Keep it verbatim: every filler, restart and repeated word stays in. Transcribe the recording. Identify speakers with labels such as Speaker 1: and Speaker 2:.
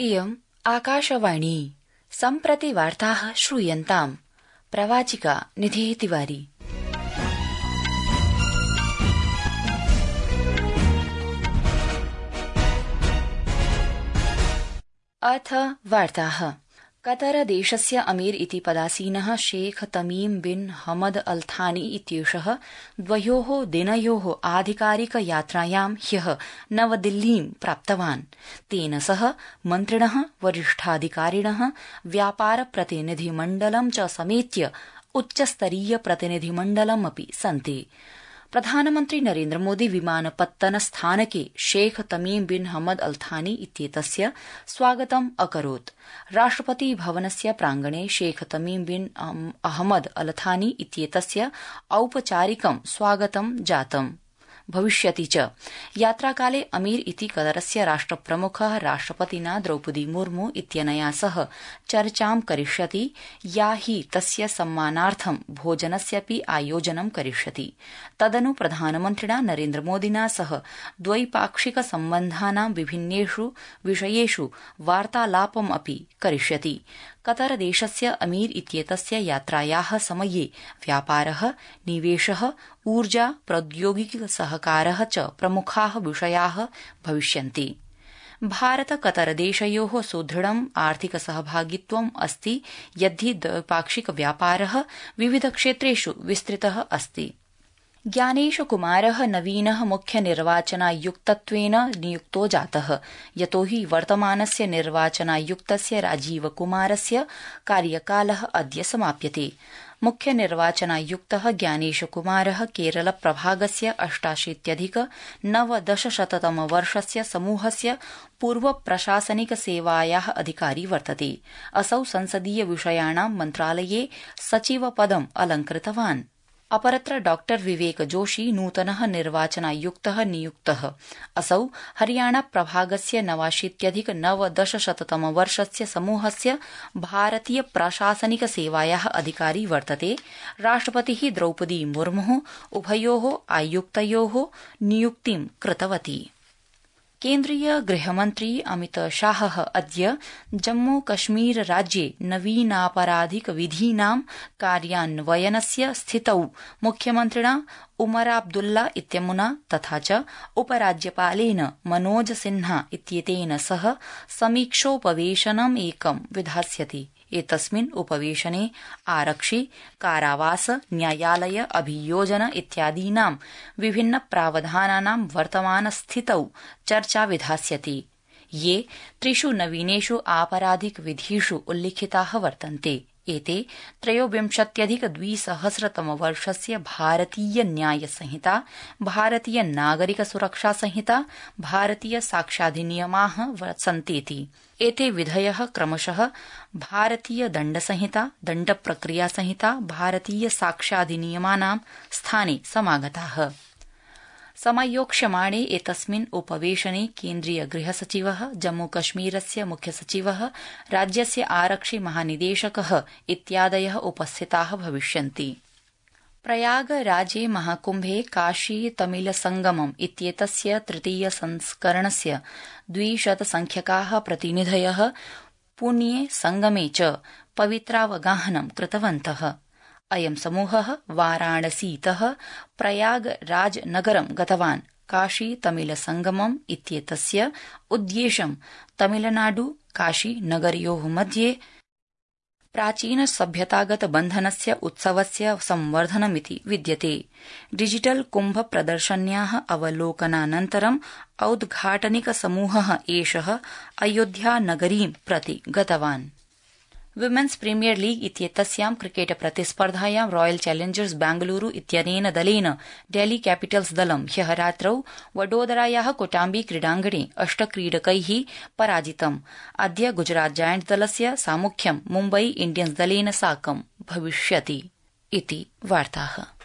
Speaker 1: इयम् आकाशवाणी सम्प्रति वार्ताः श्रूयन्ताम्। प्रवाचिका निधिः तिवारी। अथ वार्ताः। कतर देशस्य अमीर इति पदासीनः Sheikh Tamim bin Hamad Al Thani इत्येषः द्वयोः दिनयोः आधिकारिक यात्रायां ह्यः नवदिल्लीं प्राप्तवान्। तेन सह मन्त्रिणः, वरिष्ठाधिकारिणः, व्यापार प्रतिनिधिमण्डलं च समेत्य उच्चस्तरीय प्रतिनिधिमण्डलमपि सन्ति। प्रधानमन्त्री नरेन्द्रमोदी विमानपत्तनस्थानके Sheikh Tamim bin Hamad Al Thani इत्येतस्य स्वागतम् अकरोत्। राष्ट्रपति भवनस्य प्रांगणे Sheikh Tamim bin Ahmad Al Thani इत्येतस्य औपचारिकं स्वागतं जातम् भविष्यति च। यात्राकाले अमीर इति कतरस्य राष्ट्रप्रमुखः राष्ट्रपतिना द्रौपदी मुर्मू इत्यनया सह चर्चां करिष्यति, या हि तस्य सम्मानार्थं भोजनस्यपि आयोजनं करिष्यति। तदनु प्रधानमन्त्रिणा नरेन्द्रमोदिना सह द्वैपाक्षिक सम्बन्धानां विभिन्नेषु विषयेषु वार्तालापमपि करिष्यति। कतरदेशस्य अमीर इत्येतस्य यात्रायाः समये व्यापारः, निवेशः, ऊर्जा, प्रौद्योगिक सहकारः च प्रमुखाः विषयाः भविष्यन्ति। भारत कतरदेशयोः सुदृढम् आर्थिक सहभागित्वम् अस्ति, यद्धि द्वैपाक्षिक व्यापारः विविधक्षेत्रेषु विस्तृतः अस्ति। ज्ञानेश कुमारः नवीनः मुख्यनिर्वाचनायुक्तत्वेन नियुक्तो जातः, यतोहि वर्तमानस्य निर्वाचनायुक्तस्य राजीव कुमारस्य कार्यकालः अद्य समाप्यते। मुख्यनिर्वाचनायुक्तः ज्ञानेश कुमारः केरल प्रभागस्य अष्टाशीत्यधिक नवदशशततमवर्षस्य समूहस्य पूर्व प्रशासनिक सेवायाः अधिकारी वर्तते। असौ संसदीय विषयाणां मन्त्रालये सचिवपदम् अलङ्कृतवान्। अपरत्र डॉक्टर विवेक जोशी नूतनः निर्वाचनायुक्तः नियुक्तः। असौ हरियाणा प्रभागस्य नवाशीत्यधिक नवदशशततमवर्षस्य समूहस्य भारतीय प्रशासनिक सेवायाः अधिकारी वर्तते। राष्ट्रपतिः द्रौपदी मुर्मुः उभयोः आयुक्तयोः नियुक्तिं कृतवती। केन्द्रीय गृहमन्त्री अमित शाहः अद्य जम्मू कश्मीर राज्ये नवीनापराधिक विधीनां कार्यान्वयनस्य स्थितौ मुख्यमन्त्रिणा उमर अब्दुल्ला इत्यमुना तथा च उपराज्यपालेन मनोज सिन्हा इत्येतेन सह समीक्षोपवेशनम् एकं विधास्यति। एतस्मिन् उपवेशने आरक्षि, कारावास, न्यायालय, अभियोजन इत्यादीनां विभिन्न प्रावधानानां वर्तमानस्थितौ चर्चा विधास्यति, ये त्रिषु नवीनेषु आपराधिक विधिषु उल्लिखिताः वर्तन्ते। एते त्रयोविंशत्यधिक द्विसहस्रतमवर्षस्य भारतीय न्याय संहिता, भारतीय नागरिक सुरक्षा संहिता, भारतीय साक्ष्याधिनियमाः सन्तीति। एते विधयः क्रमशः भारतीय दण्ड संहिता, दण्ड प्रक्रिया संहिता, भारतीय साक्ष्याधिनियमानां स्थाने समागताः। समयोक्ष्यमाणे एतस्मिन् उपवेशने केन्द्रीय गृहसचिवः, जम्मूकश्मीरस्य मुख्यसचिवः, राज्यस्य आरक्षि महानिदेशकः इत्यादयः उपस्थिताः भविष्यन्ति। प्रयागराजे महाकुम्भे काशी तमिल संगमम् इत्येतस्य तृतीय संस्करणस्य द्विशतसंख्यकाः प्रतिनिधयः पुण्ये संगमे च पवित्रावगाहनं कृतवन्तः। अयं समूहः वाराणसीतः प्रयागराजनगरं गतवान्। काशी तमिल संगमम् इत्येतस्य उद्देश्यं तमिलनाडु काशी नगरयोः मध्ये प्राचीन सभ्यतागत बन्धनस्य उत्सवस्य संवर्धनमिति विद्यते। डिजिटल कुम्भ प्रदर्शन्याः अवलोकनानन्तरं औद्घाटनिक समूहः एषः अयोध्या नगरीं प्रति गतवान्। विमेन्स प्रीमियर लीग इत्येतस्यां क्रिकेट प्रतिस्पर्धायां रॉयल चैलेंजर्स बेंगलुरू इत्यनेन दलेन डेल्ही कैपिटल्स दलं ह्यः रात्रौ वडोदरायाः कोटाम्बी क्रीडाङ्गणे अष्टक्रीडकैः पराजितम्। अद्य गुजरात जायंट्स दलस्य सामुख्यं मुम्बई इंडियन्स दलेन साकं भविष्यति इति वार्ताः।